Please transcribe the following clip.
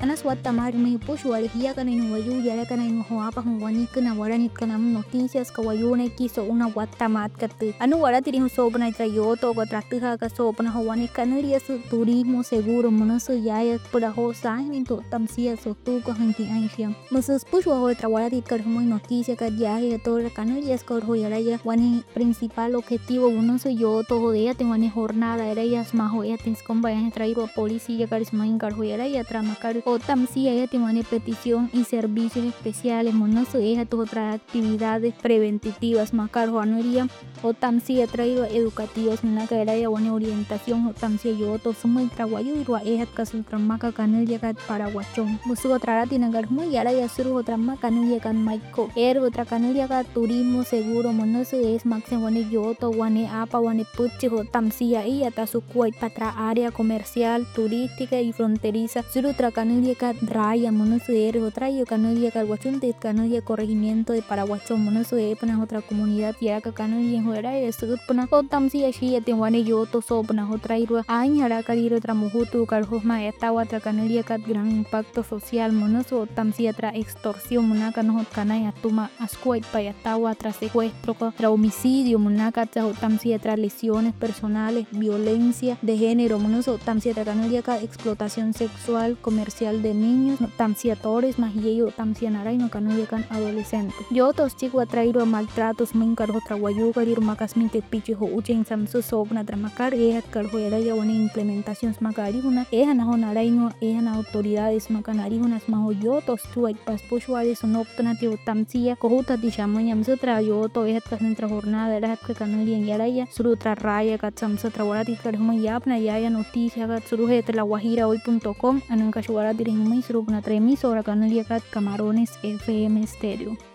ana suata mari me push wale hiya kana inu wayu yara kana inu hoapa hungwani kana waranit kana noticias kawayune kiso una wata mat katu anu wara tiri sobna itra yoto ko tratuha ka sobna howani kanaria su turismo seguro monoso yaya pura ho sahin into tamsia so tu ko hanki aishiam musus push wa ho tra wara tit kar muy noticia ka yahe to kanaria skor ho yara ya wani principal objetivo uno so yo to hodea te wani jornada era ya smaho ya tins comba ya traído policía carisma incar ho yara ya tramacar o tamsia ya te wani petición y servicios especiales monoso ya to otras actividades preventivas macar ho anuria o tamsia traído educativos na ka era ya wani orientación o tamsia yo to sumai trawayu irwa ehat kasul tramaka kanaria ka paraguachon musu otra tinagar muy yara ya suru otra ma kanaria kan maiko otra kanaria ka turismo seguro monoso es maxe wani yo to wani apa wani puchi ho tamsia y ata su kuait patra área comercial turística y fronteriza suru otra kanaria ka raya monoso otra yo kanaria ka guachunte kanaria corregimiento de paraguachon monoso pana otra comunidad ya ka kanaria hoera sur pana o tamsia shi te wani yo to so pana otra irwa añara ka ir otra muhutu karhoma eta otra kanaria ka gran impacto social monoso tamsia tra extorsión monaka no kanaya tuma askuait payatawa tras secuestro tra homicidio monaka tamsia tra lesiones personales violencia de género monoso tamsia tra kanaria ka explotación sexual comercial de niños tamsia tores mahiyo tamsia naray no kanaria kan adolescente yo tos chico traído maltratos minkar otra wayu karir makasminte pichi ho uchen samsu sobna tramakar kar hoera ya una implementación makari una na honaray no na autoridades makanari unas mahoyotos tuay paspushwari son optanati tamsia kohuta dishamanyam sutra yo to kas entra jornada era que kanaria yaraya surutra raya katsam sutra warati karhuma yapna yaya noticia kat surujete la guajira hoy.com anunka shuwarati rimai surupna tremisora kanaria kat Camarones FM Stereo.